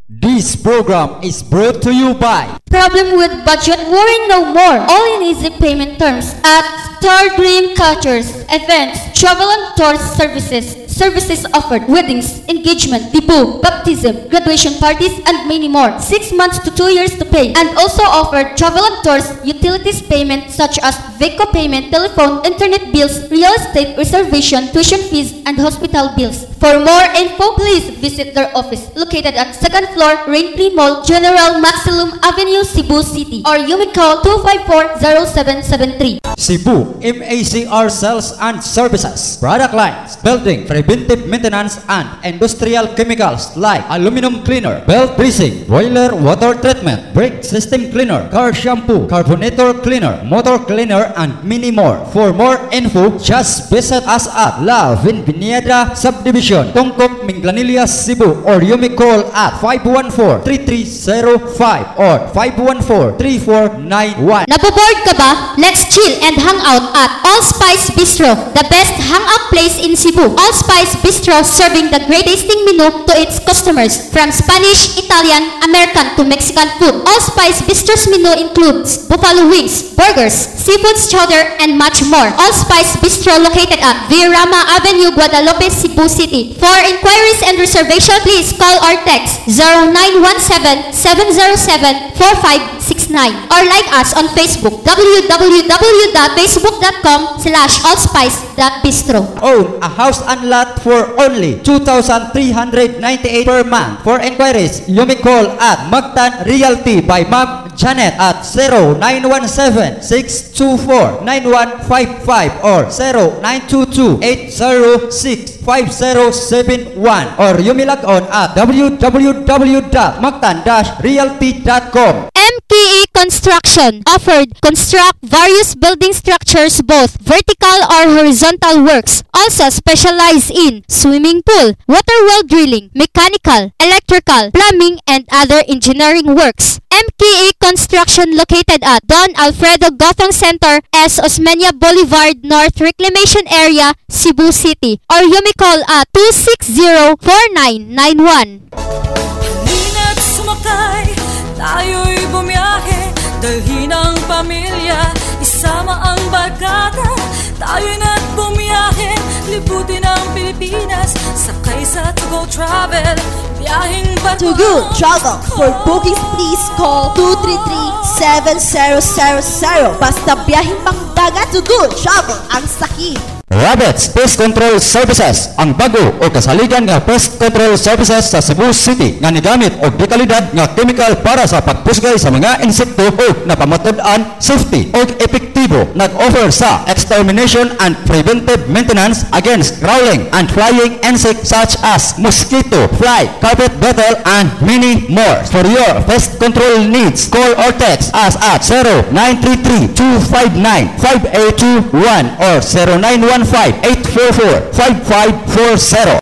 This program is brought to you by Problem with budget? Worry no more. All in easy payment terms at Star Dream Cultures, events, travel and tour services. Services offered: weddings, engagement, debut, baptism, graduation parties, and many more. 6 months to 2 years to pay. And also offered travel and tours, utilities payment such as vehicle payment, telephone, internet bills, real estate reservation, tuition fees, and hospital bills. For more info, please visit their office located at 2nd floor, Raintree Mall, General Maximum Avenue, Cebu City, or you may call 254-0773. Cebu MACR Sales and Services. Product lines: building, preventive maintenance, and industrial chemicals like aluminum cleaner, belt greasing, boiler water treatment, brake system cleaner, car shampoo, carbonator cleaner, motor cleaner, and many more. For more info, just visit us at La Vinviñeda Subdivision, Tongkok, Minglanilla, Cebu, or you may call at 514-3305 or 514-3491. Naboboard ka ba? Let's chill and hang out at Allspice Bistro, the best hangout place in Cebu. Allspice Bistro serving the great tasting menu to its customers, from Spanish, Italian, American to Mexican food. Allspice Bistro's menu includes buffalo wings, burgers, seafood chowder, and much more. Allspice Bistro located at Virama Avenue, Guadalupe, Cebu City. For inquiries and reservation, please call or text 0917-707-4569 or like us on Facebook, www.facebook.com/allspice.bistro. Own a house and lot for only 2,398 per month. For inquiries, you may call at Magtan Realty by Ma'am Janet at 0917-624-9155 or 0922-806-5071, or you may log on at www.magtan-realty.com. MKE Construction offered construct various building structures, both vertical or horizontal works. Also specialize in swimming pool, water well drilling, mechanical, electrical, plumbing, and other engineering works. MKE Construction located at Don Alfredo Gothong Center, S. Osmeña Boulevard North Reclamation Area, Cebu City, or you may call at 260-4991. Halina't sumakay, tayo'y bumiyahe, dalhin ang pamilya, isama ang barkada, tayo'y na't bumiyahe, libutin ang Pilipinas, sakay sa To Go Travel, biyaheng To Go Travel. For bookings, please call 233-7000. Basta biyaheng pangdagat, To Go Travel ang sakit. Roberts Pest Control Services, ang bago o kasaligan nga pest control services sa Cebu City nga nigamit og dekalidad nga chemical para sa pagpusgay sa mga insekto o napamatod-an, safety o epektibo. Nag-offer sa extermination and preventive maintenance against crawling and flying insects such as mosquito, fly, carpet beetle, and many more. For your pest control needs, call or text us at 0933-259-5821 or 0915-844-5540.